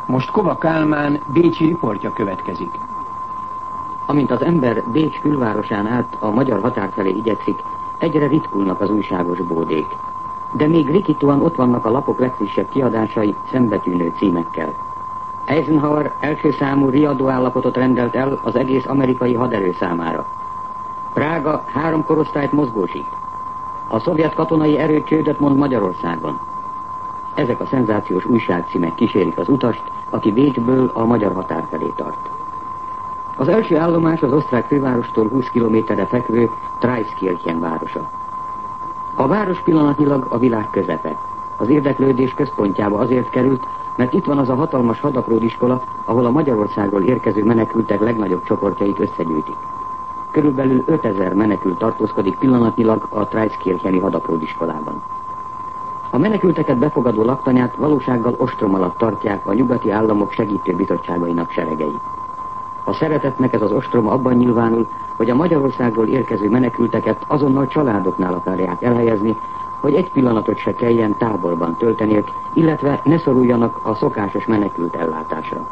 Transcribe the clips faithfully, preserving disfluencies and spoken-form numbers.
Most Kova Kálmán bécsi riportja következik. Amint az ember Bécs külvárosán át a magyar határ felé igyekszik, egyre ritkulnak az újságos bódék. De még rikítóan ott vannak a lapok legfrissebb kiadásai szembetűnő címekkel. Eisenhower első számú riadó állapotot rendelt el az egész amerikai haderő számára. Prága három korosztályt mozgósít. A szovjet katonai erő csődöt mond Magyarországon. Ezek a szenzációs újságcímek kísérik az utast, aki Bécsből a magyar határ felé tart. Az első állomás az osztrák fővárostól húsz kilométerre fekvő Traiskirchen városa. A város pillanatnyilag a világ közepe. Az érdeklődés központjába azért került, mert itt van az a hatalmas hadapródiskola, ahol a Magyarországról érkező menekültek legnagyobb csoportjait összegyűjtik. Körülbelül ötezer menekült tartózkodik pillanatnyilag a Traiskircheni hadapródiskolában. A menekülteket befogadó laktanyát valósággal ostrom alatt tartják a nyugati államok segítő bizottságainak seregei. A szeretetnek ez az ostroma abban nyilvánul, hogy a Magyarországról érkező menekülteket azonnal családoknál akarják elhelyezni, hogy egy pillanatot se kelljen táborban tölteniük, illetve ne szoruljanak a szokásos menekült ellátásra.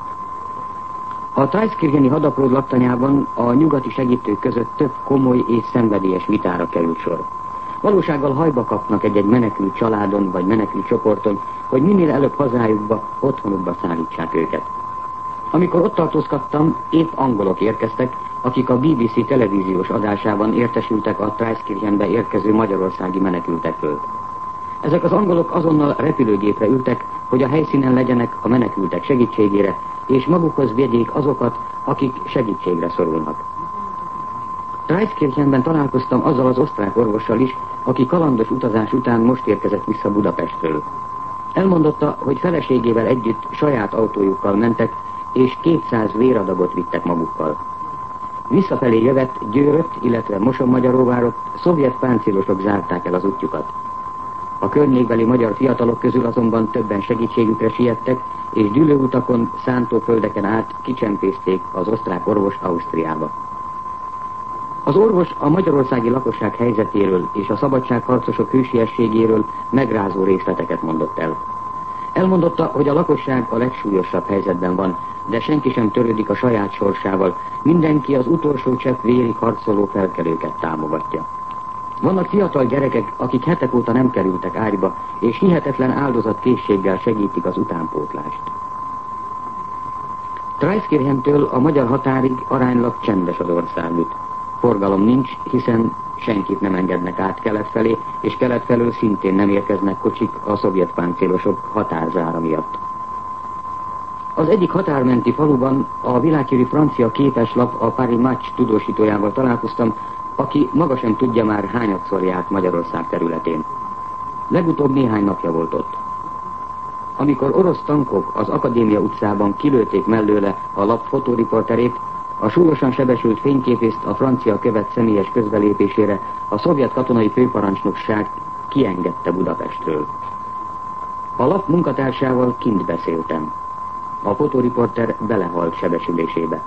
A Traiskircheni hadapród laktanyában a nyugati segítők között több komoly és szenvedélyes vitára került sor. Valósággal hajba kapnak egy-egy menekült családon vagy menekült csoporton, hogy minél előbb hazájukba, otthonukba szállítsák őket. Amikor ott tartózkodtam, épp angolok érkeztek, akik a bé bé cé televíziós adásában értesültek a Traiskirchenbe érkező magyarországi menekültekről. Ezek az angolok azonnal repülőgépre ültek, hogy a helyszínen legyenek a menekültek segítségére, és magukhoz vigyék azokat, akik segítségre szorulnak. Traiskirchenben találkoztam azzal az osztrák orvossal is, aki kalandos utazás után most érkezett vissza Budapestről. Elmondotta, hogy feleségével együtt saját autójukkal mentek, és kétszáz véradagot vittek magukkal. Visszafelé jövet Győröt, illetve Mosonmagyaróvárot szovjet páncélosok zárták el az útjukat. A környékbeli magyar fiatalok közül azonban többen segítségükre siettek, és dűlőutakon, szántóföldeken át kicsempészték az osztrák orvos Ausztriába. Az orvos a magyarországi lakosság helyzetéről és a szabadságharcosok hősiességéről megrázó részleteket mondott el. Elmondotta, hogy a lakosság a legsúlyosabb helyzetben van, de senki sem törődik a saját sorsával, mindenki az utolsó csepp vérig harcoló felkelőket támogatja. Vannak fiatal gyerekek, akik hetek óta nem kerültek ágyba, és hihetetlen áldozatkészséggel segítik az utánpótlást. Traiskirchentől a magyar határig aránylag csendes az országút. Forgalom nincs, hiszen senkit nem engednek át kelet felé, és kelet felől szintén nem érkeznek kocsik a szovjet páncélosok határzára miatt. Az egyik határmenti faluban a világhírű francia képeslap a Paris Match tudósítójával találkoztam, aki maga sem tudja már hányadszor járt Magyarország területén. Legutóbb néhány napja volt ott. Amikor orosz tankok az Akadémia utcában kilőtték mellőle a lap fotóriporterét, a súlyosan sebesült fényképészt a francia követ személyes közbelépésére a szovjet katonai főparancsnokság kiengedte Budapestről. A lap munkatársával kint beszéltem. A fotóriporter belehalt sebesülésébe.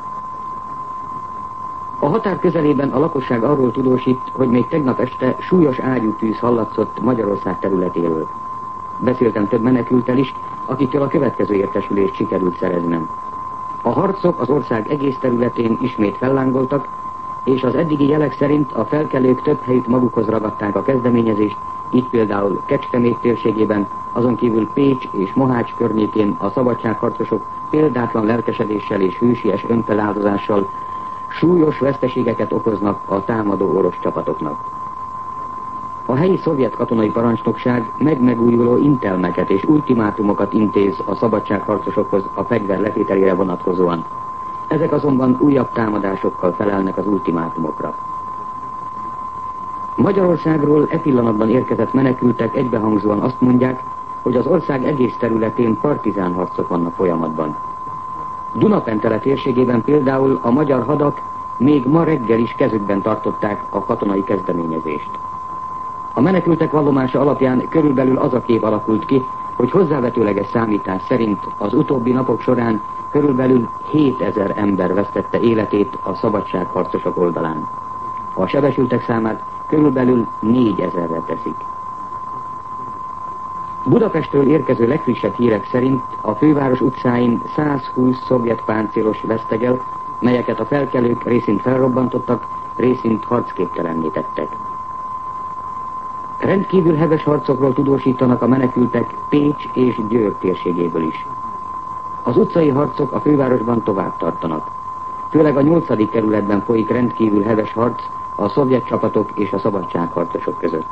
A határ közelében a lakosság arról tudósít, hogy még tegnap este súlyos ágyútűz hallatszott Magyarország területéről. Beszéltem több menekülttel is, akiktől a következő értesülést sikerült szereznem. A harcok az ország egész területén ismét fellángoltak, és az eddigi jelek szerint a felkelők több helyütt magukhoz ragadták a kezdeményezést, így például Kecskemét térségében, azon kívül Pécs és Mohács környékén a szabadságharcosok példátlan lelkesedéssel és hősies önfeláldozással súlyos veszteségeket okoznak a támadó orosz csapatoknak. A helyi szovjet katonai parancsnokság megmegújuló intelmeket és ultimátumokat intéz a szabadságharcosokhoz a fegyver letételére vonatkozóan. Ezek azonban újabb támadásokkal felelnek az ultimátumokra. Magyarországról e pillanatban érkezett menekültek egybehangzóan azt mondják, hogy az ország egész területén partizán harcok vannak folyamatban. Dunapentele térségében például a magyar hadak még ma reggel is kezükben tartották a katonai kezdeményezést. A menekültek vallomása alapján körülbelül az a kép alakult ki, hogy hozzávetőleges számítás szerint az utóbbi napok során körülbelül hétezer ember vesztette életét a szabadságharcosok oldalán. A sebesültek számát körülbelül négyezerre teszik. Budapestről érkező legfrissebb hírek szerint a főváros utcáin százhúsz szovjet páncélos vesztegel, melyeket a felkelők részint felrobbantottak, részint harcképtelenné tettek. Rendkívül heves harcokról tudósítanak a menekültek Pécs és Győr térségéből is. Az utcai harcok a fővárosban tovább tartanak. Főleg a nyolcadik kerületben folyik rendkívül heves harc a szovjet csapatok és a szabadságharcosok között.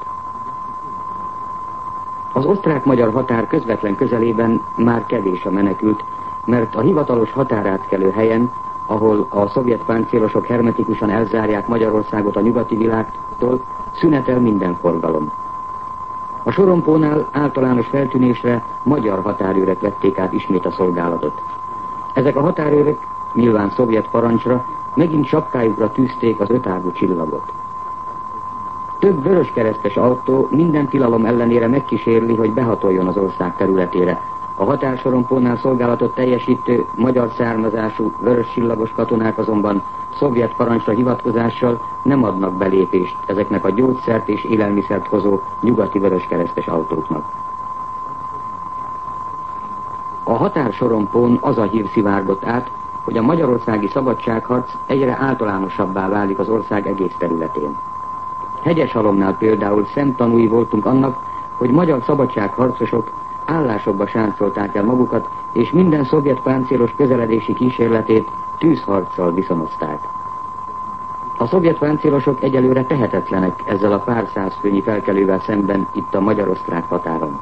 Az osztrák-magyar határ közvetlen közelében már kevés a menekült, mert a hivatalos határátkelő helyen, ahol a szovjet páncélosok hermetikusan elzárják Magyarországot a nyugati világtól, szünetel minden forgalom. A sorompónál általános feltűnésre magyar határőrök vették át ismét a szolgálatot. Ezek a határőrök, nyilván szovjet parancsra, megint sapkájukra tűzték az ötágú csillagot. Több vöröskeresztes autó minden tilalom ellenére megkísérli, hogy behatoljon az ország területére. A határsorompónál szolgálatot teljesítő magyar származású vöröscsillagos katonák azonban szovjet parancsra hivatkozással nem adnak belépést ezeknek a gyógyszert és élelmiszert hozó nyugati vöröskeresztes autóknak. A határsorompón az a hír szivárgott át, hogy a magyarországi szabadságharc egyre általánosabbá válik az ország egész területén. Hegyeshalomnál például szemtanúi voltunk annak, hogy magyar szabadságharcosok állásokba sáncolták el magukat, és minden szovjet páncélos közeledési kísérletét tűzharccal viszonozták. A szovjet páncélosok egyelőre tehetetlenek ezzel a pár száz főnyi felkelővel szemben itt a magyar-osztrák határon.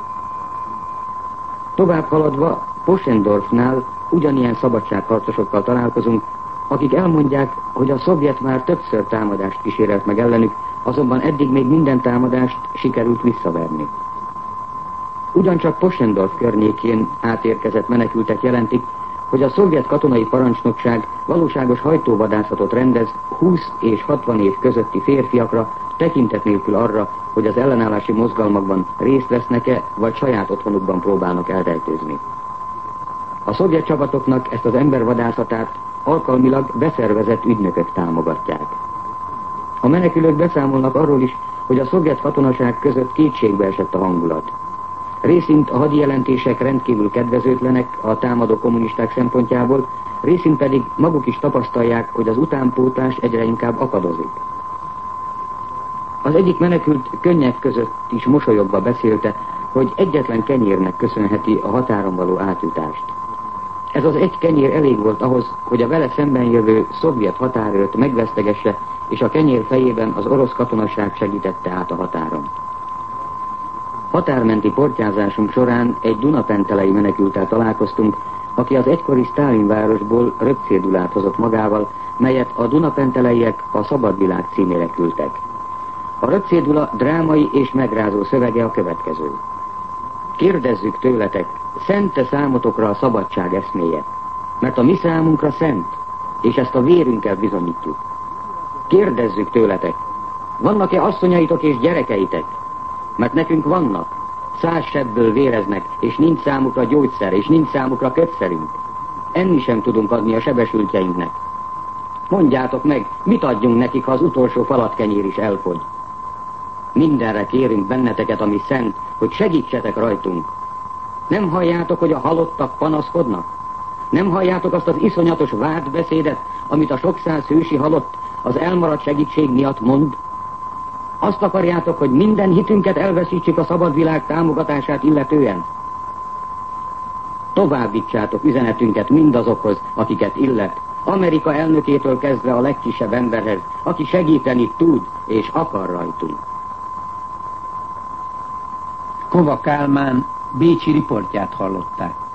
Tovább haladva Poschendorfnál ugyanilyen szabadságharcosokkal találkozunk, akik elmondják, hogy a szovjet már többször támadást kísérelt meg ellenük, azonban eddig még minden támadást sikerült visszaverni. Ugyancsak Poschendorf környékén átérkezett menekültek jelentik, hogy a szovjet katonai parancsnokság valóságos hajtóvadászatot rendez húsz és hatvan év közötti férfiakra, tekintet nélkül arra, hogy az ellenállási mozgalmakban részt vesznek-e, vagy saját otthonukban próbálnak elrejtőzni. A szovjet csapatoknak ezt az embervadászatát alkalmilag beszervezett ügynökök támogatják. A menekülők beszámolnak arról is, hogy a szovjet katonaság között kétségbe esett a hangulat. Részint a hadijelentések rendkívül kedvezőtlenek a támadó kommunisták szempontjából, részint pedig maguk is tapasztalják, hogy az utánpótlás egyre inkább akadozik. Az egyik menekült könnyek között is mosolyogva beszélte, hogy egyetlen kenyérnek köszönheti a határon való átjutást. Ez az egy kenyér elég volt ahhoz, hogy a vele szemben jövő szovjet határőrt megvesztegesse, és a kenyér fejében az orosz katonaság segítette át a határon. Határmenti portyázásunk során egy dunapentelei menekülttel találkoztunk, aki az egykori Sztálin városból röpcédulát hozott magával, melyet a dunapenteleiek a Szabadvilág címére küldtek. A röpcédula drámai és megrázó szövege a következő. Kérdezzük tőletek, szent-e számotokra a szabadság eszméje? Mert a mi számunkra szent, és ezt a vérünkkel bizonyítjuk. Kérdezzük tőletek, vannak-e asszonyaitok és gyerekeitek? Mert nekünk vannak, száz sebből véreznek, és nincs számukra gyógyszer, és nincs számukra kötszerünk. Enni sem tudunk adni a sebesültjeinknek. Mondjátok meg, mit adjunk nekik, ha az utolsó falatkenyér is elfogy? Mindenre kérünk benneteket, ami szent, hogy segítsetek rajtunk. Nem halljátok, hogy a halottak panaszkodnak? Nem halljátok azt az iszonyatos vádbeszédet, amit a sok száz hősi halott az elmaradt segítség miatt mond? Azt akarjátok, hogy minden hitünket elveszítsük a szabad világ támogatását illetően? Továbbítsátok üzenetünket mindazokhoz, akiket illet, Amerika elnökétől kezdve a legkisebb emberhez, aki segíteni tud és akar rajtunk. Kova Kálmán bécsi riportját hallották.